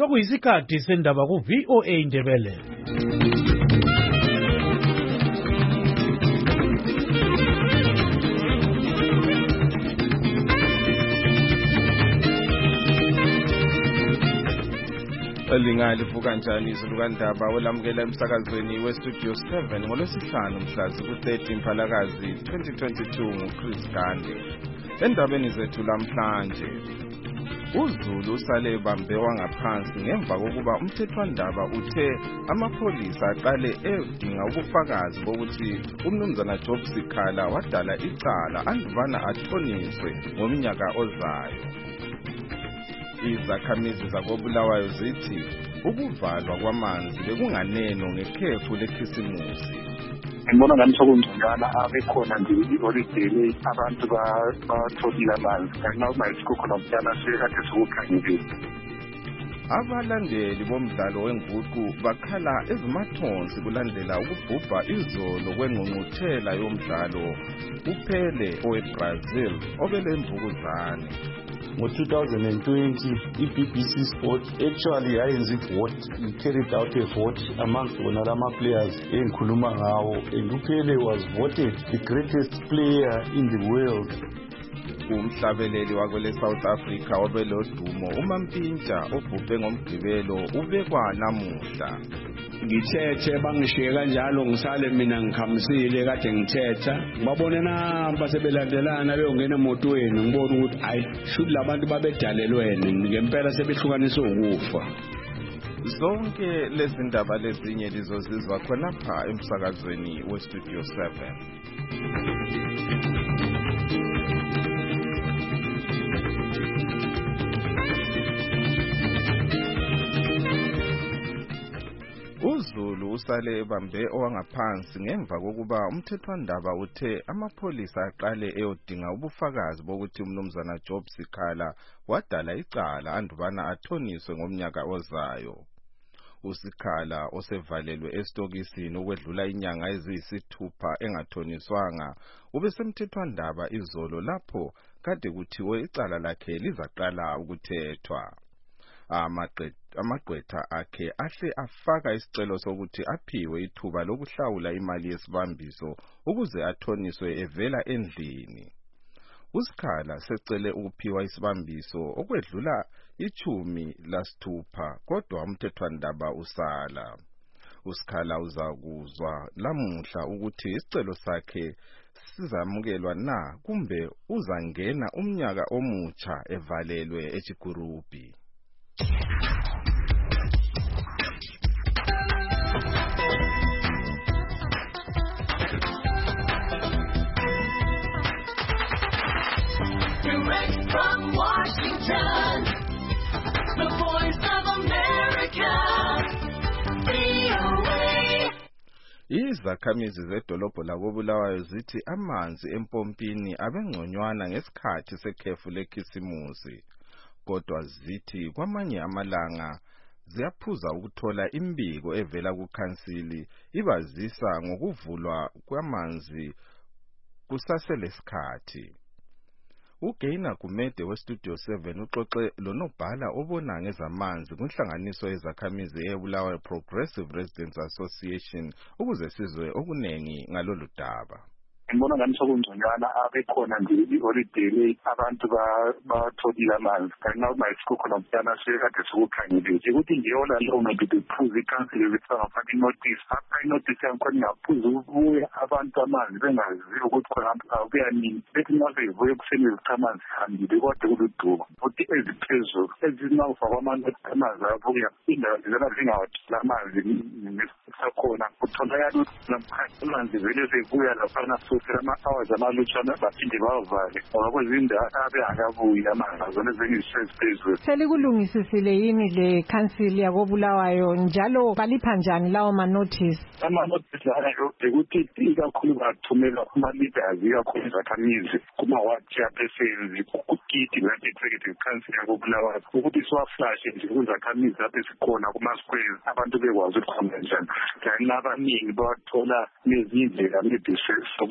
Sokuyisikhathi sendaba ku VOA Indebele. Lingalivuka kanjani izulukandaba olamukela emsakazweni weStudio 7 ngolwesihlanu mhla ku-13 Mphalakazi 2022 nguChris Gande. Endabeni zethu lamhlanje, uZulu usale ebambe wangaphansi ngemva kokuba umthethwandaba uthe amapholisa aqale edinga ubufakazi bokuthi umnumzana Job Sikhala wadala icala andubana athoniswe ngomnyaka ozayo. Izakhamizi zakoBulawayo zithi ukuvalwa kwamanzi bekunganeno ngekhefu lekhisimusi. Ngibona ngani sokungconywana abekhona nje iholiday abantu batholile amanzi kanti mayikho khona umntana sekade sokukhangile. Abalandeli bomdlalo wenguqu bakhala ezimathonsi kulandela ukubhubha izolo kwengqungquthela yomdlalo uphele oweBrazil obelemvukuzane. Ngo-2020, i-BBC Sport actually yayenza i-vote, carried out a vote amongst bonalama players engikhuluma ngawo, and uphele was voted the greatest player in the world. Umhlabeleli wakwele South Africa obelodumo uMampintsha obhubhe ngomgqibelo ubekwa namuhla. Ngithethe bangishiye kanjalo ngisale mina ngikhamisile kade ngithetha babone namba sebelandelana beyongena emotweni ngibona ukuthi hayi shuthi labantu babedalelweni ngempela sebehlukaniswe ukufa. Zonke lezi ndaba lezinye lizozizwa khonapha emsakazweni weStudio 7. uZulu usale ebambe owangaphansi ngemva kokuba umthethwandaba uthe amapholisa aqale eyodinga ubufakazi bokuthi umnumzana Job Sikhala wadala icala andubana athoniswe ngomnyaka ozayo. uSikhala osevalelwe estokisini ukwedlula inyanga eziyisithupha engathoniswanga ubesemthethwandaba izolo lapho kade kuthiwe icala lakhe lizaqala ukuthethwa. Amagqwetha akhe ahle afaka isicelo sokuthi aphiwe ithuba lokuhlawula imali yesibambiso ukuze athoniswe evela endlini. uSikhala secele ukuphiwa isibambiso okwedlula 16 kodwa umthethwandaba usala. uSikhala uzakuzwa lamuhla ukuthi isicelo sakhe sizamukelwa na kumbe uzangena umnyaka omutsha evalelwe eChikurupi. Direct from Washington, the Voice of America, VOA. Izakhamizi zedolobho lakoBulawayo zithi amanzi empompini abengconywana ngesikhathi sekhefu lekhisimusi. Kodwa zithi kwamanye amalanga ziyaphuza ukuthola imbiko evela kukhansili ibazisa ngokuvulwa kwamanzi kusaselesikhathi. uGaina Gumede weStudio 7 uxoxe lonobhala obona ngezamanzi kunhlanganiso yezakhamizi eBulawayo Progressive Residents Association ukuze sizwe okunengi ngalolu daba. Ngibona ngani sokungconywana abekhona nje iholiday abantu batholile amanzi kanti mayikho khona umntana sekade sokukhangile ukuthi ngiyona leyo maybe bephuza ikhansili befaka inotice apha inotice yakhona ingaphuza ukubuya abantu amanzi bengaziyo ukuthi khona kuyanini bethi nxa bevuye kuseni ukuthi amanzi hambile kodwa kuludumo futhi eziphezulu ezinawufakwa amanzi abuya indawo zizana zingawathola amanzi ngesakhona kutholakala ukuthi amanzi vele sebuya laphana ama-hours amalutshwana baphinde bawavale ngoba kwezindawo abengakabuyi amanzi zona zengisezphezulu. Selikulungisisile yini le council yakoBulawayo njalo balipha njani lawo ma-notice? Ama-notice layo ukuthi ikakhulu bathumela kuma-leaders ikakhulu izakhamizi kuma-WhatsApp persons kukiti le-executive council yakoBulawayo ukuthi siwaflashe nje kuzakhamizi lapho esikhona kuma-squares abantu bekwazi ukuthi khona njani kanti abaningi bathola nezindlela maybe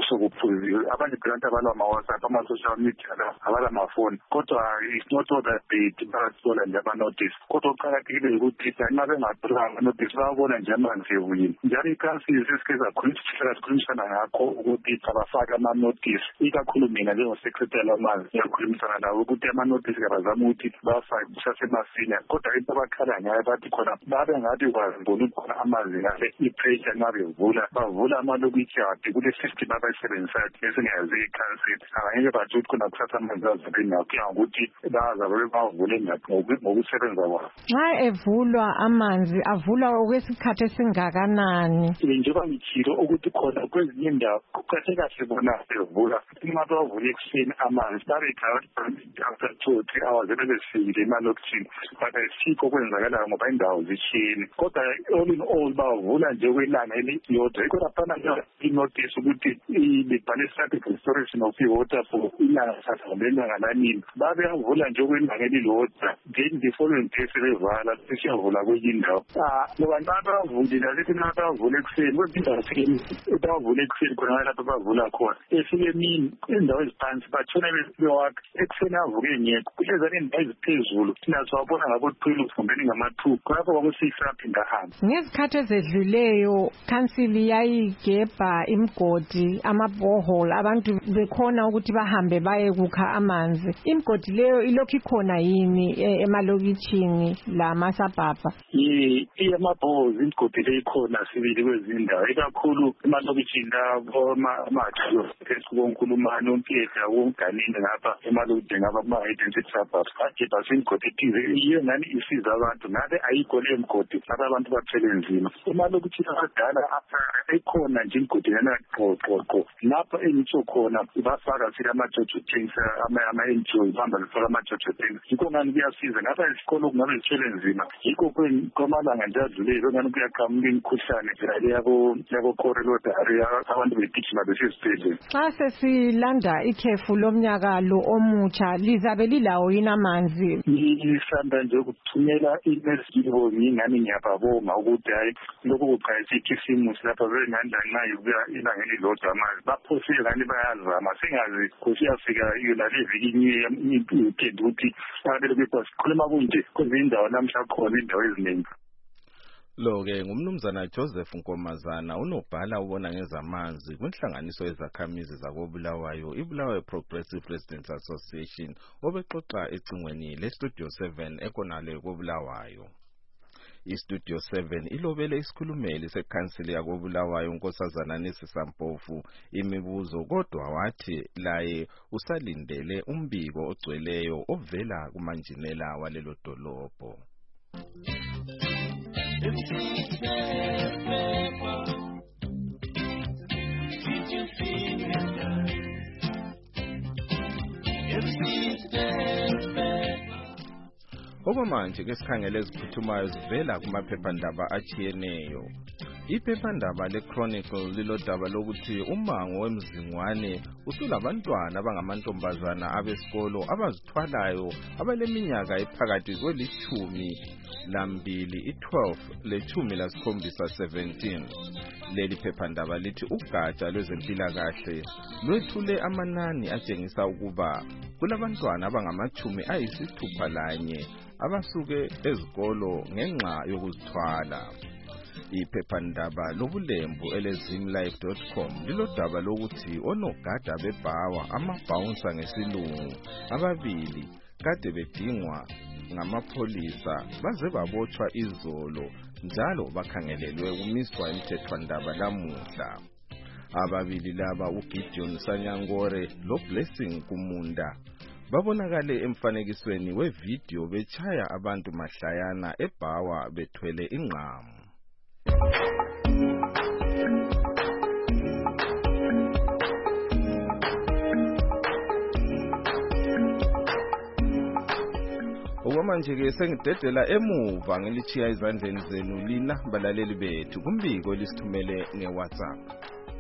sokuphuziwe abanye grant abala ama-WhatsApp ama-social media abala amafoni kodwa it's not all that bad bayathola nje ama-notice kodwa kuqakathekile ukuthi nxa bengatholanga ama-notice bayabona nje amanzi ebuyini njalo ikhansili sesike sakhulumisana ngakho ukuthi abafake ama-notice ikakhulu mina njengosekretary wamanzi ngiyakhulumisana nabo ukuthi ama-notice kabazama ukuthi bawafake kusasemasinya kodwa into abakhala ngayo bathi khona babe ngathi bazibona khona amanzi ngale i-pressure nxa bavula amalokitshi ade kule system abayisebenzisayo esingayazi ikhansili angangeke bathi ukuthi khona kusasa amanzi azabe kuya ngokuthi bazabe bawavule ngokusebenza kwabo. Nxa evulwa amanzi avulwa okwesikhathi esingakanani? Njengoba ngitshilo ukuthi khona kwezinye indawo kuqathe kahle bona bevula nxa bavule ekuseni amanzi babekhathi after 2 or 3 hours bebefikile emalokitshini but ayisikho okwenzakalayo ngoba indawo zitshiyene kodwa all in all bavula nje kwelanga eliyodwa yikho laphana inotice ukuthi libhale static restoration of water for ilanga sahlambelanga lanini babeyavula nje kwelanga elilodwa then the following day sebevala sesiyavula kwenye indawo ngoba nxa bavulile lithi nxa bavula ekuseni kwezindawo bavula ekuseni khona lapho bavula khona efike emini indawo eziphansi batshona bewakha ekuseni avuke ngekho kulezana indawo eziphezulu thina siwabona ngabo-12 kumbeni ngama-2 khonapho kwabo-6 aphinda hamba. Ngezikhathi ezedluleyo khansili yayigebha imigodi ama-borehole abantu bekhona ukuthi bahambe baye kukha amanzi. Imigodi leyo ilokhu ikhona yini emalokitshini lamasabhabha? Ama-boreholes imigodi leyo ikhona sibili kwezindawo ikakhulu emalokitshini labo ama-Mathiyo konkulumane uMpiyedla womganini ngapha emalokitshini ngapha kuma-identity suburbs agebha imigodi ethize iyo ngani isiza abantu ngabe ayikho leyo mgodi lapha abantu bathele nzima emalokitshini abadala ekhona nje imigodi lana qoqo lapha engitsho khona bafaka sile ama-jojo tanks ama-NGO bahamba befaka ama-jojo tanks yikho ngani kuyasiza ngapha isikolo kungabe zithele nzima yikho kwamalanga nje adlulile ngani kuyaqhamuka imikhuhlane le yabo-corelodary abantu begijima besezibhedlela. Xa sesilanda ikhefu lomnyaka lo omutsha lizabe lilawo yini amanzi? Ngisanda nje ukuthumela i-message ngingani ngiyababonga ukuthi hayi lokhu kuqayisa ikhisimusi lapha bengani lanxa yokuya ilanga elilodwa amanzi baphosile ngani bayazama singazi kusiyafika yona le viki weekend ukuthi babelokhu sikhuluma kunje kwezinye indawo namhla khona indawo eziningi. Lo-ke ngumnumzana Joseph Nkomazana unobhala ubona ngezamanzi kwinhlanganiso yezakhamizi zakoBulawayo iBulawayo Progressive Residents Association obexoxa ecingweni leStudio 7 ekonale koBulawayo. iStudio 7 ilobele isikhulumeli sekhansili yakoBulawayo uNkosazana Nesisampofu imibuzo kodwa wathi laye usalindele umbiko ogcweleyo ovela kumanjinela walelo dolobho. Okwamanje ke sikhangele eziphuthumayo zivela kumaphephandaba achiyeneyo. Iphephandaba leChronicle lilodaba lokuthi umango wemzingwane usulabantwana abangamantombazana abesikolo abazithwalayo abaleminyaka ephakathi kwelishumi lambili 12 lechumi lasikhombisa 17. Leli phephandaba lithi ugatsha lwezempilakahle lwethule amanani atshengisa ukuba kulabantwana abangamachumi ayisithupha lanye abasuke ezikolo ngenxa yokuzithwala. Iphephandaba lobulembu elezimlife.com lilodaba lokuthi onogada bebhawa amabhouncer ngesilungu ababili kade bedingwa ngamapholisa baze babotshwa izolo njalo bakhangelelwe kumiswa imthethwandaba lamuhla. Ababili laba uGideon Sanyangore loBlessing Kumunda babonakale emfanekisweni wevideo bechaya abantu mahlayana ebhawa bethwele ingqamu. Okwamanje ke sengidedela emuva ngilichiya izandleni zenu lina balaleli bethu kumbiko lisithumele ngeWhatsApp.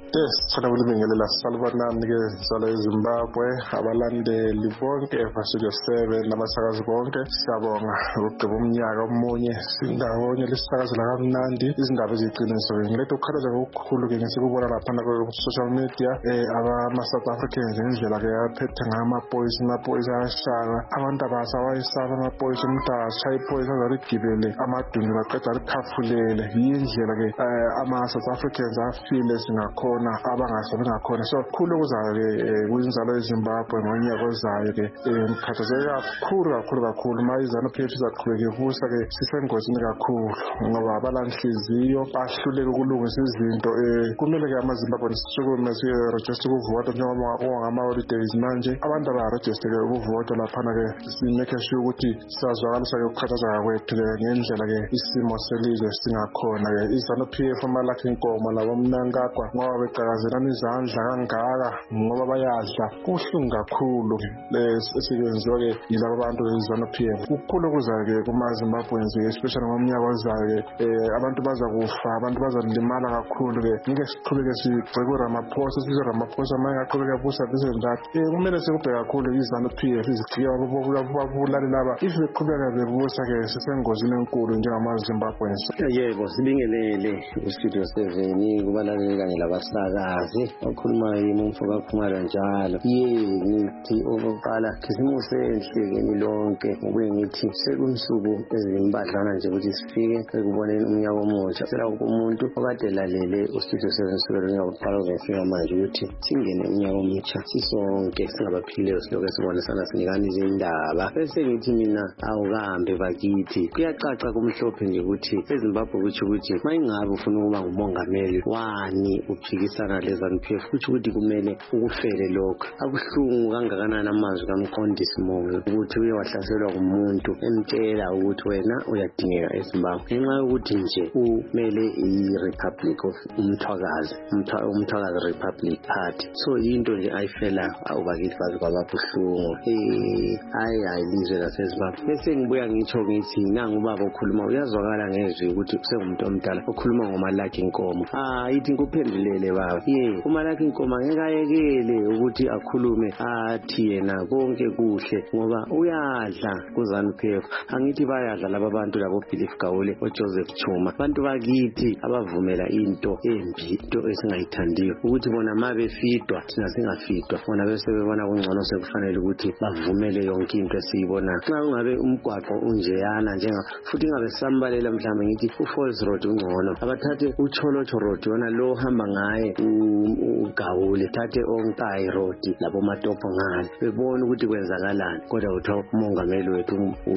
Sithanda ukulibingelela salibonani-ke zala eZimbabwe, abalandeli bonke eVasidio 7 namasakazi bonke. Siyabonga ukugqiba umnyaka omunye sindawonye lisakazela kamnandi izindaba eziyiqiniso. Ngiletha ukukhalaza okukhulu-ke ngesikubona laphana ku-social media ama-South Africans ngendlela-ke aphethe amaphoyisa ayashaka. Abantu abasawayesaba amaphoyisa, umuntu ashaya iphoyisa azaligibele amaduni baqeda likhafulele. Yindlela-ke ama-South Africans afile singakhona abangasabi ngakhona. So khulu okuzayo-ke kwinzalo yeZimbabwe ngonyaka ozayo-ke ngikhathazeke kakhulu ma iZANU-PF izaqhubeka ivusa-ke sisengozini kakhulu ngoba abalanhliziyo bahluleka ukulungisa izinto. Kumele-ke amaZimbabwe sisukume sirejiste ukuvota njengoba ngama-holidays manje abantu abarejiste-ke ukuvota laphana-ke simake sure ukuthi siyazwakalisa-ke ukukhathazeka kwethu-ke ngendlela-ke isimo selizwe singakhona-ke. iZANU-PF amalakhe inkomo labo Mnangagwa ngoba beqhakazelana izandla kangaka ngoba bayadla kubuhlungu kakhulu esikwenziwa-ke yilabo bantu beZANU-PF. Kukhulu okuzayo-ke kuma-Zimbabweans especially ngomnyaka ozayo-ke abantu bazakufa, abantu bazalimala kakhulu-ke. Ngeke siqhubeke sigceke uRamaphosa, sizwe uRamaphosa ma engaqhubeka evusa disendathi. Kumele sikubheke kakhulu iZANU-PF izigqiya babulali laba. If beqhubeka bevusa-ke sisengozini enkulu njengama-Zimbabweans. Yebo, sibingelele uStudio 7 kubalaleli kanye labasakazi bakhuluma yini umfoka Khumalo njalo. Ngithi okokuqala khisimuhle enhlekeni lonke ngokuye ngithi sekunsuku ezimbadlana nje ukuthi sifike ekuboneni umnyaka omutsha. Sicela umuntu okade lalele uStudio 7 kusukela unyaka oqala uzofika manje ukuthi singene umnyaka omutsha sisonke singabaphileyo silokho sibonisana sinikana izindaba. Bese ngithi mina awukambe bakithi kuyacaca kumhlophe nje ukuthi eZimbabwe kuthi mayingabe ufuna ukuba ngumongameli wani uphikisana leZANU-PF kuthi ukuthi kumele ukufele lokho. Akuhlungu kangakanani amazwi kaMqondisi Moyo ukuthi uye wahlaselwa kumuntu emtshela ukuthi wena uyadingeka eZimbabwe ngenxa yokuthi nje umele i-Republic of Umthwakazi Republic Party. So into nje ayifela awubakithi bazi kwababuhlungu hayi lizwe laseZimbabwe. Bese ngibuya ngitsho ngithi nangu ubaba okhuluma uyazwakala ngezwi ukuthi usengumuntu omdala okhuluma ngomalakhe inkomo. Ithi ngikuphendulele baba. Umalakhe inkomo ngeke ayekele ukuthi akhulume athi yena konke kuhle ngoba uyadla kuZANU-PF. Angithi bayadla laba bantu labo Philip Gawule oJoseph Chuma, abantu bakithi abavumela into embi, into esingayithandiyo ukuthi bona ma befidwa thina singafidwa. Bona bese bebona kungcono sekufanele ukuthi bavumele yonke into esiyibona. Xa ungabe umgwaqo unjeyana futhi ngabe sambalela mhlawumbe ngithi uFalls Road ungcono abathathe uCholocho Road yona lo hamba ngaye uGawule, thathe oNkayi Road labo Matopo ngale bebona ukuthi kwenzakalani. Kodwa uthi umongameli wethu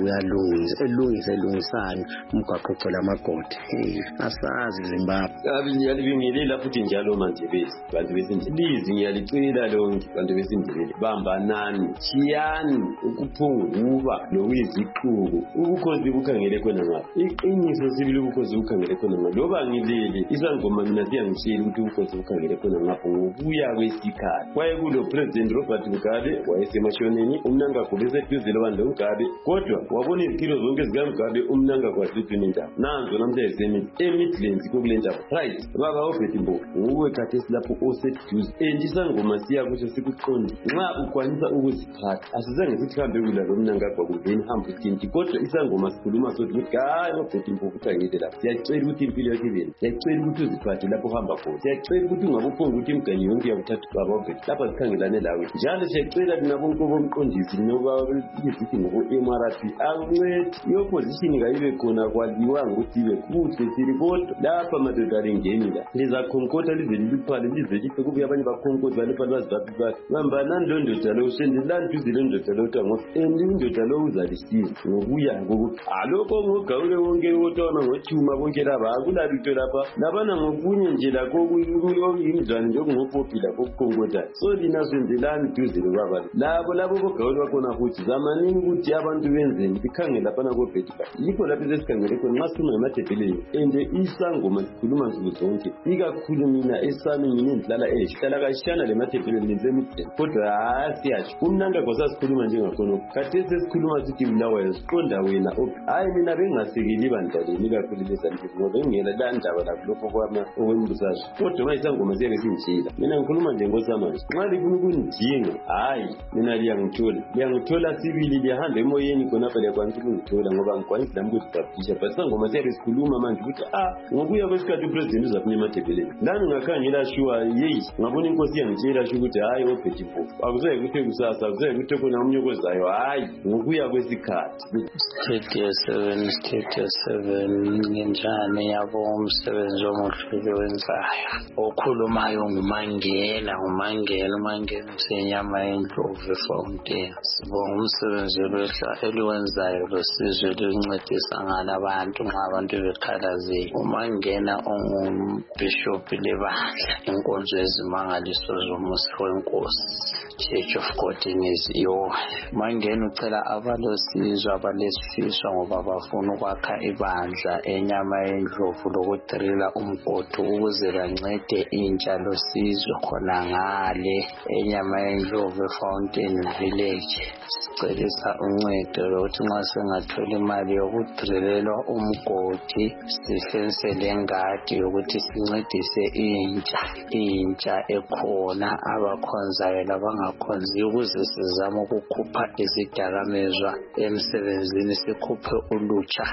elungisani umgwaqo ugcwele amagodi. Asazi Zimbabwe ngiyalibingelela futhi njalo manje bantu besindebele ngiyalicela lonke bantu besindebele bambanani chiyani ukuphunguka lokuyiziqubu ubukhosi bukhangele khona ngapha iqiniso sibili ubukhosi bukhangele khona ngapha loba ngilele isangoma mina siyangitshela ukuthi ubukhosi bukhangele khona ngapha ngokuya kwesikhathi kwaye kulo President Robert Mugabe wayesemashoneni uMnangagwa beseduzile bandle uMugabe kodwa wabona izikilo zonke zikaMugabe uMnangagwa asithi indaba nanzo namhlanje eMidlands kokule ndaba right baba uBetty Mbowe nguwe khathesi lapho oseduze isangoma siyakusho sikuqondi nxa ukwanisa ukuziphatha asizange sithi kambe kulalo Mnangagwa kuveni hamba uthinti kodwa isangoma sikhuluma sothi ukuthi hayi uBetty Mbowe ukhangele lapho siyacela ukuthi impilo yakhe ibene siyacela ukuthi uziphathe lapho uhamba khona siyacela ukuthi ungabuphonga ukuthi imigani yonke yakuthatha baba uBetty lapha sikhangelane lawe njalo siyacela nabo bomqondisi noba izithi ngoku-MRP akuncedi i-opposition kayibe khona kwaliwa ngokuthi ibe kuhle siri kodwa lapha madoda alingeni la lizakhonkotha lize liluphale lize life kubuye abanye bakhonkotha baluphale bazibaphi bathi bambanani lo ndoda lo sendelani duze lo ndoda lo tangothi indoda lo uzalisiza ngokuya ngokuthi alokho ngogawule wonke wotona ngochuma bonke laba akulalutho lapha labana ngokunye nje lakho kuyimizwane njengongopopila kokukhonkotha so lina sendelani duze lo baba labo bogawule bakhona futhi zamanini ukuthi abantu benzeni sikhangela lapha koBetty yikho lapho sesikhangele khona nxa sikhuluma ngamathebheleni and isangoma sikhuluma nsuku zonke ikakhulu mina esami nginendlala ehlala kashana lemathebheleni lenzeMidlands kodwa siyathi uMnangagwa sasikhuluma njengakhona khathesi sesikhuluma sithi Bulawayo siqonda wena hayi mina bengasekeli bandlaleni ikakhulu leZANU-PF ngoba ngiyela la ndaba lapho lokho kwama okwembusazwe kodwa manje isangoma siyake singitshela mina ngikhuluma nje ngosamanje nxa lifuna ukungidinga hayi mina liyangithola sibili liyahambe emoyeni khonapha liyakwanisa ukungithola ngoba ngikwanisa lami ukuzibhabhisha but isangoma siyake sikhuluma manje ukuthi ngokuya kwesikhathi upresident uzaphuma ematebeleni nami ngakhangela shuwa yeyi ngabona inkosi iyangitshela sho ukuthi hayi ophethe mpofu akuzaye kuthe kusasa akuzaye kuthe khona omunye okwezayo hayi ngokuya kwesikhathi State 7 ngenjani yabo umsebenzi omuhle wenzayo okhulumayo ngumangena senyama endlovu Fountain sibonga umsebenzi eliwenzayo losizwe elincedisa ngala abantu nxa abantu bekhalazile umangena ongumbishop lebandla inkonzo ezimangaliso zomusa wenkosi Church of God inizio mangena ucela abalosizo abalesifiso ngoba bafuna ukwakha ibandla enyama endlovu lokudrila umgodi ukuze bancede intsha losizo khona ngale enyama endlovu Fountain Village sicela uncedo lokuthi nxa sengathola imali yokudrilelwa umgodi sifensele engadi yokuthi sincedise intsha ekhona abakhonzayo labangakhonzi ukuze sizama ukukhupha izidakamizwa emsebenzini sikhuphe ulutsha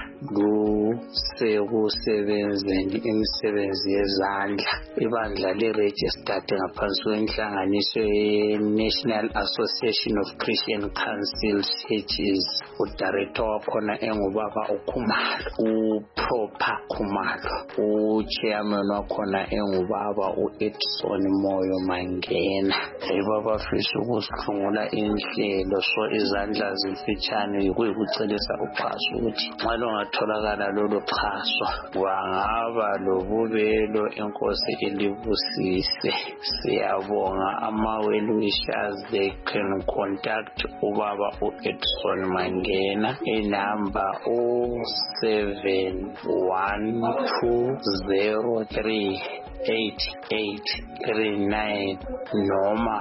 lusekusebenzeni imisebenzi yezandla ibandla liregistered ngaphansi kwenhlanganiso ye-National Association of Christian Councils Churches udirector wakhona engubaba uKhumalo uProper Khumalo uchairman wakhona engubaba uEdson Moyo Mangena ibaba fisa ukusihlungula inhlelo so izandla zimfitshane kuyikucelisa uxhaso ukuthi nxa lungatholakala lolu xhaso wangaba lobubelo inkosi ilibusise siyabonga ama-well-wishers they can contact ubaba uEdson Mangena inamba 0712038839 noma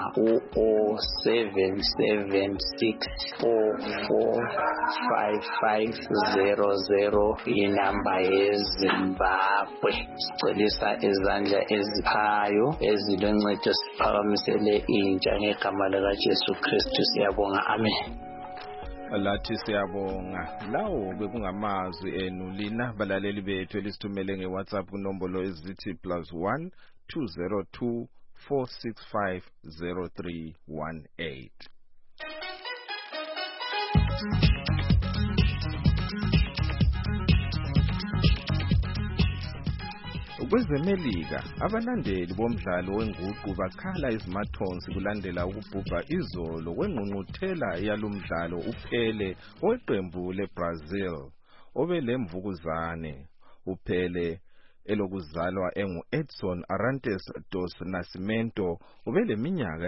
0776445500 inamba yeZimbabwe sicelisa izandla eziphayo eziloncedo siphakamisele intsha ngegama likaJesu Kristu siyabonga amen lathi siyabonga lawo bekungamazwi enu lina balaleli bethu elisithumele ngeWhatsApp kunombolo ezithi +1 202 465 0318. Kwezemelika abalandeli bomdlalo wenguqu bakhala izimathonsi kulandela ukubhubha izolo kwengqungquthela yalomdlalo uPele oweqembu leBrazil obelemvukuzane uPele elokuzalwa engu-Edson Arantes dos Nascimento ubeleminyaka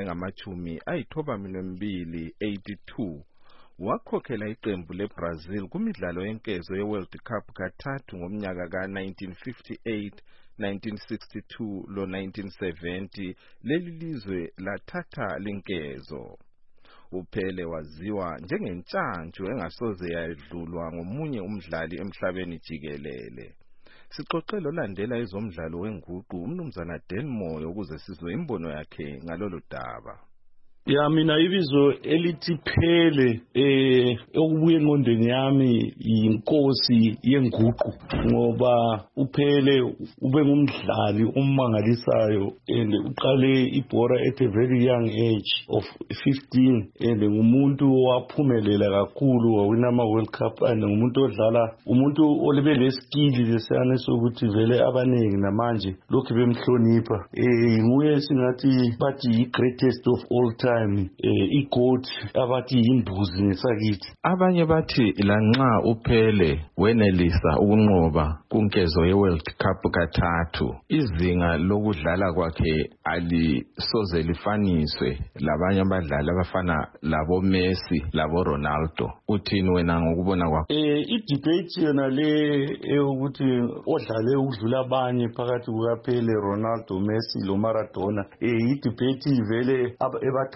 engama-92 wakhokhela iqembu leBrazil kumidlalo yenkezo yeWorld Cup kathathu ngomnyaka ka-1958 1962 lo-1970 leli lizwe lathatha linkezo uPele waziwa njengentshantshu engasoze yadlulwa ngomunye umdlali emhlabeni jikelele sixoxele olandela izomdlalo wenguqu umnumzana Denmoyo ukuze sizwe imbono yakhe ngalolu daba ya mina ibizo elithi Phele okubuye engqondweni yami inkosi yenguqu ngoba uPhele ube ngumdlali ummangalisayo and uqale ibhora at a very young age of 15 and ngumuntu owaphumelela kakhulu wawina ama World Cup and ngumuntu odlala umuntu olibe leskill lesiyane sokuthi vele abaningi namanje lokhu bemhlonipha nguye singathi bathi greatest of all time iGOAT abathi imbuzi ngesakithi abanye bathi lanxa uPhele wenelisa ukunqoba kunkezo yeWorld Cup kathathu izinga lokudlala kwakhe alisoze lifaniswe labanye abadlali abafana labo Messi labo Ronaldo uthini wena ngokubona kwakho idebate yona le ukuthi odlale ukudlula abanye phakathi kukaPhele Ronaldo Messi lo Maradona idebate vele ebathathu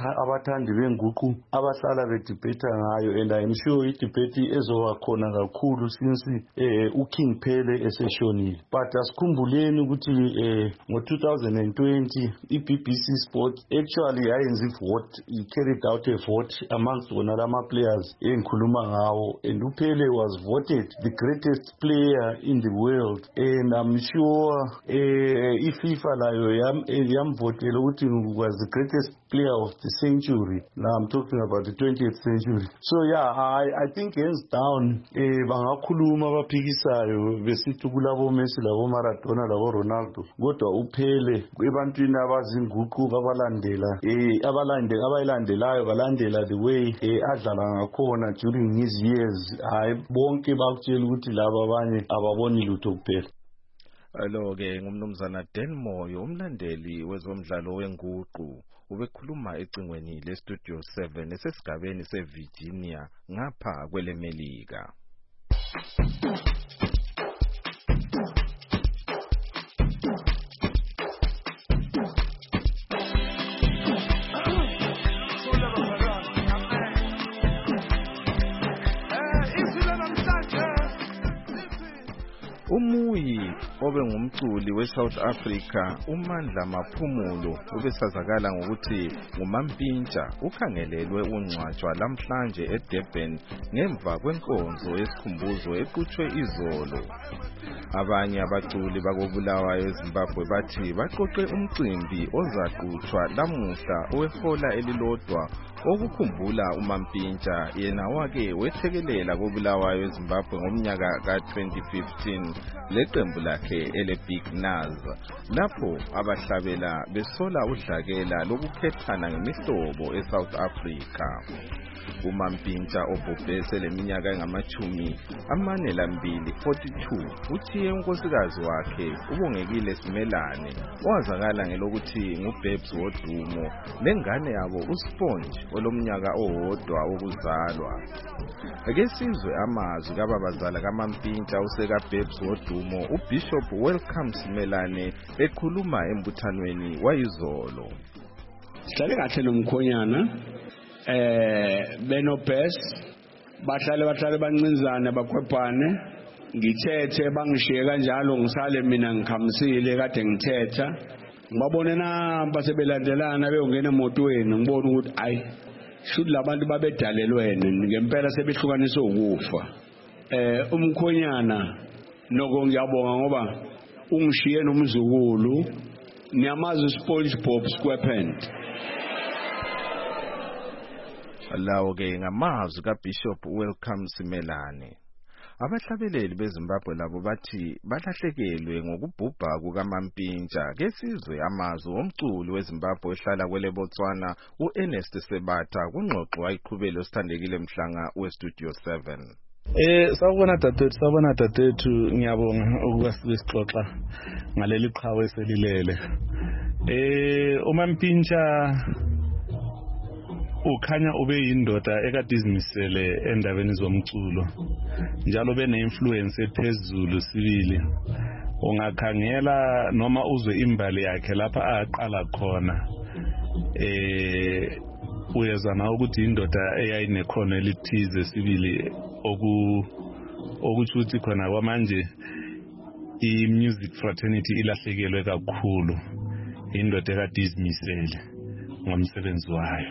abathandi benguqu abahlala bedebate ngayo, and I'm sure i-debate ezoba khona kakhulu since uKing Pele eseshonile. But asikhumbuleni ukuthi ngo-2020 i-BBC Sport actually yayenza i-vote, carried out a vote amongst wona lama players engikhuluma ngawo, and uPele was voted the greatest player in the world, and I'm sure iFIFA layo yamvotela ukuthi was the greatest player of the century. Now I'm talking about the 20th century. So yeah, I think hands down bangakhuluma abaphikisayo besithi kulabo Messi labo Maradona labo Ronaldo, kodwa uPele ebantwini abazinguqu abayilandelayo balandela the way adlala ngakhona during his years. Hayi bonke bakutshela ukuthi laba abanye ababoni lutho kuphela. Alo-ke ngumnumzana Dan Moyo, umlandeli wezomdlalo wenguqu, ubekhuluma ecingweni leStudio 7 esesigabeni seVirginia ngapha kwelemelika. Umuyi obe ngumculi weSouth Africa uMandla Maphumulo ubesazakala ngokuthi nguMampintsha ukhangelelwe ungcwatshwa lamhlanje eDurban ngemva kwenkonzo yesikhumbuzo eqhutshwe izolo. Abanye abaculi bakobulawayo eZimbabwe bathi baqoqe umcimbi ozaqhutshwa lamuhla owehola elilodwa okukhumbula uMampintsha, yena wake wethekelela kobulawayo eZimbabwe ngomnyaka ka-2015 leqembu lakhe ele-Big Nuz, lapho abahlabela besola udlakela lokukhethana ngemihlobo eSouth Africa. uMampintsha obhubhese leminyaka engama-42 uthiye unkosikazi wakhe uBongekile Simelane owazakala ngelokuthi nguBabes Wodumo nengane yabo uSponge olomnyaka owodwa wokuzalwa. Ake sizwe amazwi kababazala kaMampintsha useka Babes Wodumo uBishop Welcome Simelane ekhuluma embuthanweni wayizolo. Sihlale kahle nomkhonyana benobes bahlale bancinzana bakhwephane ngithethe bangishiye kanjalo ngisale mina ngikhamisile kade ngithetha ngibabone namba sebelandelana beyongena emotweni ngibona ukuthi ayi should labantu babedalelweni ngempela sebehlukaniswe ukufa. Umkhonyana noko ngiyabonga ngoba ungishiye nomzukulu niyamazi SpongeBob SquarePants. Lawo-ke ngamazwi kaBishop Welcome Simelane. Abahlabeleli beZimbabwe labo bathi balahlekelwe ngokubhubha kukaMampintsha. Ke sizwe amazwi omculi weZimbabwe ehlala kwele Botswana uErnest Sebata kungxoxo wayiqhubela osithandekile mhlanga weStudio 7. Sawubona dadethu, ngiyabonga ukuba sixoxa ngaleli qhawe selilele. uMampintsha ukhanya ube yindoda ekadizimisele endabeni zomculo, njalo bene-influence ephezulu sibili. Ungakhangela noma uzwe imbali yakhe lapha aqala khona, uyezana ukuthi indoda eyayinekhono elithize sibili okuthi ukuthi khona kwamanje i-music fraternity ilahlekelwe kakhulu. Indoda ekadizimisele ngomsebenzi wayo.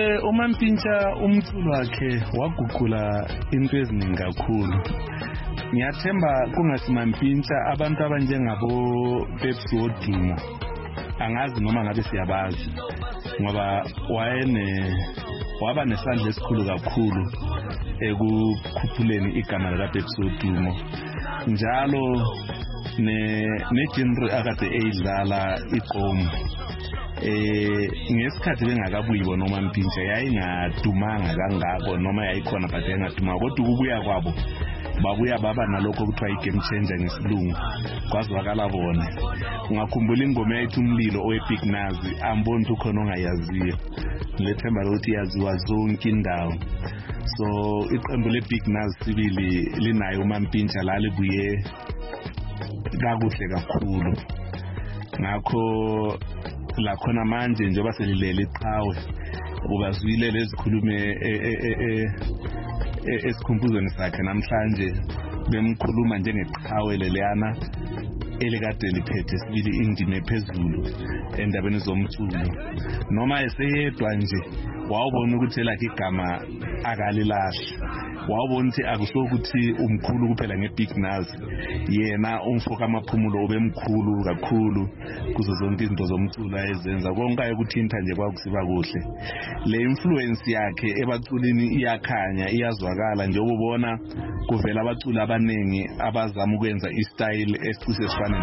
uMampintsha umculo wakhe waguqula into eziningi kakhulu. ngiyathemba kungasimampintsha abantu abanjengabo Pepsi Wodumo angazi noma ngabe siyabazi ngoba waba nesandla esikhulu kakhulu ekukhuphuleni igama la Pepsi Wodumo njalo ne-genre akade eyidlala iqomo ngesikhathi bengakabuyi bona uMampintsha yayingadumanga kangako noma yayikhona kade engadumanga kodwa ukubuya kwabo babuya baba nalokho kuthiwa i-game changer ngesilungu kwazwakala bona ungakhumbula ingoma yayithi umlilo owe-Big Nazi ambona ukuthi ukhona ongayaziyo lethemba lokuthi yaziwa zonke indawo so iqembu le-Big Nazi sibili linayo uMampintsha la libuye kakuhle kakhulu ngakho la khona manje njengoba selilele iqhawe ubazwile lezikhulume esikhumbuzweni sakhe namhlanje bemkhuluma njengeqhawe leliyana elikade liphethe sibili indima ephezulu endabeni zomculo noma eseyedwa nje wawubona ukuthi elakhe igama akalilahla wawubona ukuthi akusokuthi umkhulu kuphela nge-Big Nazi yena umfoka amaphumulo obemkhulu kakhulu kuzo zonke izinto zomculo ayezenza konke ayekuthinta nje kwakusiba kuhle le influence yakhe ebaculini iyakhanya iyazwakala njengoba ubona kuvela abaculi abaningi abazama ukwenza i-style esicishe sifane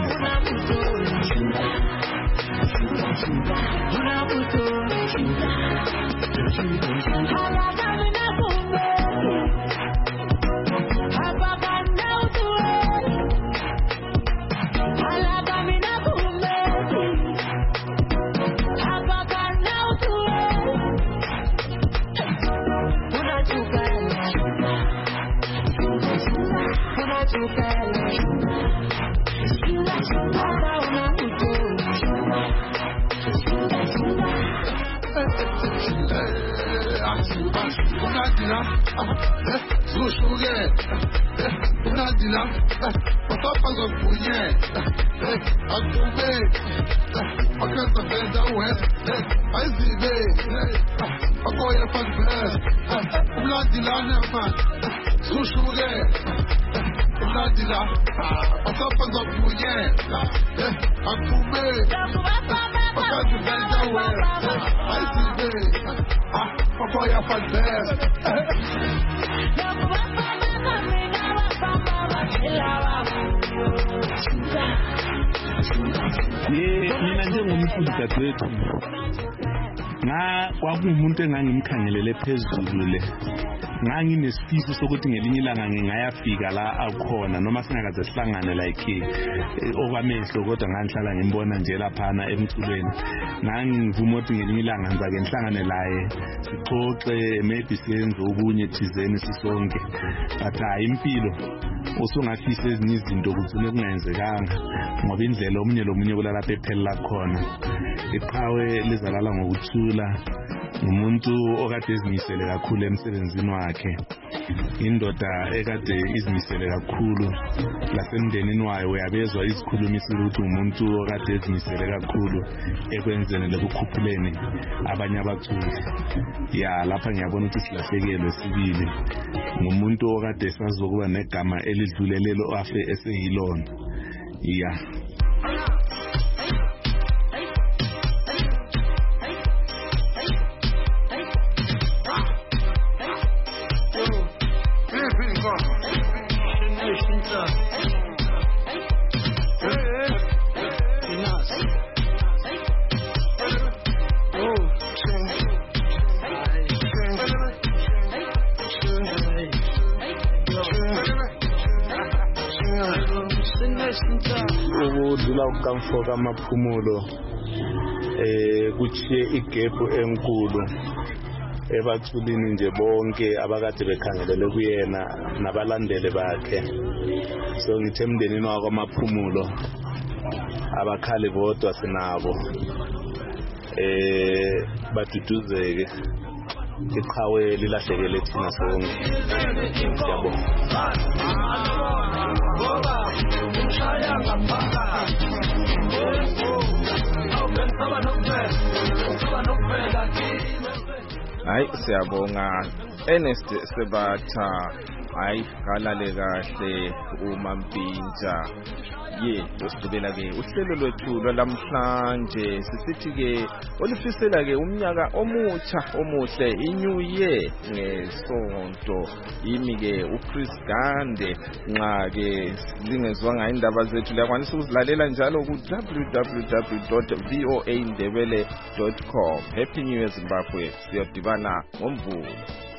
mina njengomfundi dadewethu kwakumuntu engangimkhangelele phezulu le nganginesifiso sokuthi ngelinye ilanga ngingayafika la akhona noma singakaze sihlangane like okwamehlo kodwa ngangihlala ngimbona nje laphana emculweni ngangivuma ukuthi ngelinye ilanga ngizake ngihlangane laye sixoxe maybe siyenze okunye thizeni sisonke but hayi impilo usungafisa ezinye izinto kugcine kungayenzekanga ngoba indlela omunye lomunye kulala phephelela khona iqhawe lizalala ngokuthula umuntu okade ezimisele kakhulu emsebenzini wakhe indoda ekade izimisele kakhulu lasemndenini wayo uyabezwa izikhulumisa ukuthi umuntu okade ezimisele kakhulu ekwenzeni lekukhuphuleni abanye abaculi ya lapha ngiyabona ukuthi silahlekelwe sibili ngumuntu okade esazokuba negama elidlulelelo afe eseyilona ya ukudlula kukamfoka amaphumulo kuchiye igepu enkulu ebaculini nje bonke abakade bekhangelele kuyena nabalandeli bakhe so ngithe emndenini wakwamaphumulo abakhali bodwa sinabo baduduzeke iqhawe lilahlekele thina sonke hayi siyabonga Ernest Sebatha hayi kalale kahle uMampintsha ye usigcibela ke uhlelo lwethu lwalamhlanje sisithi ke olufisela ke umnyaka omutsha omuhle iNew Year ngesonto yimi ke uChris Gande nxa ke lingezwanga indaba zethu liyakwanisa ukuzilalela njalo ku www.voaindebele.com. Happy New Year Zimbabwe, siyadibana ngoMvulo.